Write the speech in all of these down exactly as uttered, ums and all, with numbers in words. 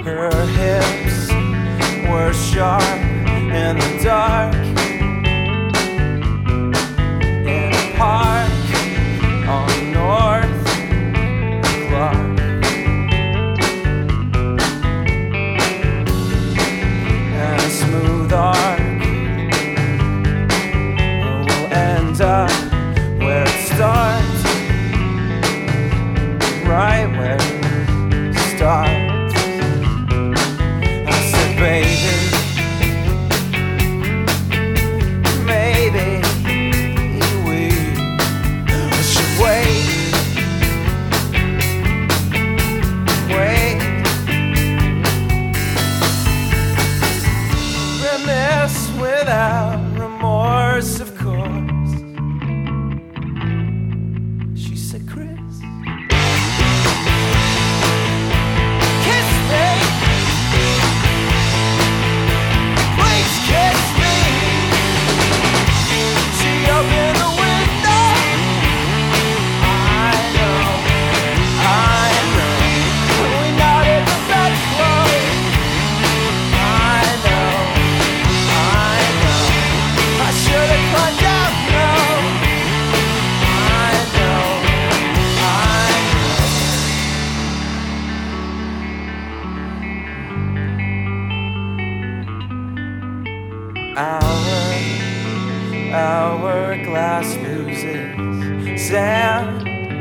Her hips were sharp in the dark, in a park on North Clark. And a smooth arc will end up where it starts, right where it starts. Baby, maybe we should wait, wait, remiss without remorse, of course. She said, Chris, Our hourglass loses sand.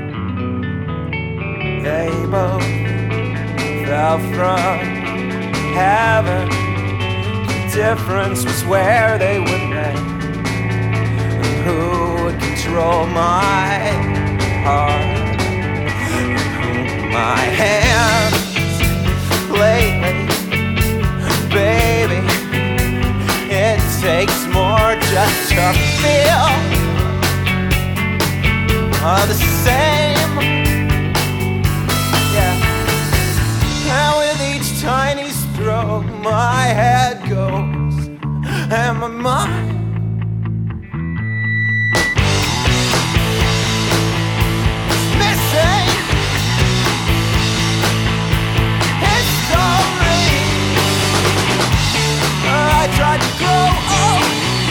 They both fell from heaven. The difference was where they would land, and who would control my heart, and who my hands lately, baby. It takes more just to feel all the same. Yeah. And with each tiny stroke, my head goes and my mind is missing history. I tried to grow up.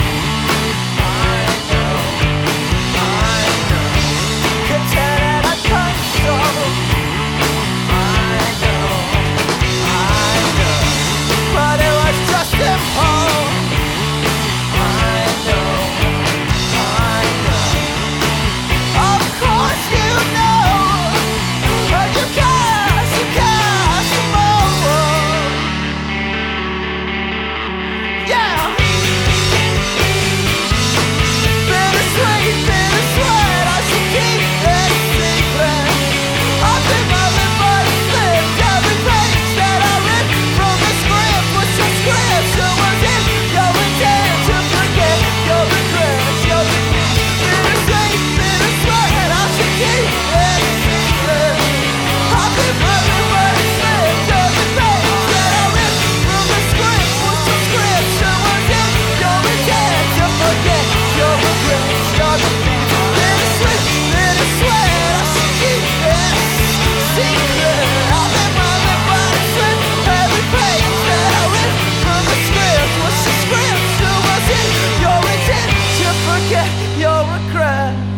I know, I know. Content and I console. I know, I know. But it was just impulse. I know, I know. Of course you know. But you can't, you can't more. Yeah. Bittersweet, bittersweet, I should keep it secret. I think my lip might have slipped. Every page that I ripped from the script was your script. So was it your intent to forget your regrets, your defeat? Bittersweet, bittersweet, I should keep it secret. I think my lip might have slipped. Every page that I ripped from the script was your script. So was it your intent to forget your regrets, your defeat? Bittersweet, bittersweet, I should keep it secret. I think my lip might have slipped. Every page that I ripped from the script was your script. So was it your intent to forget your regrets?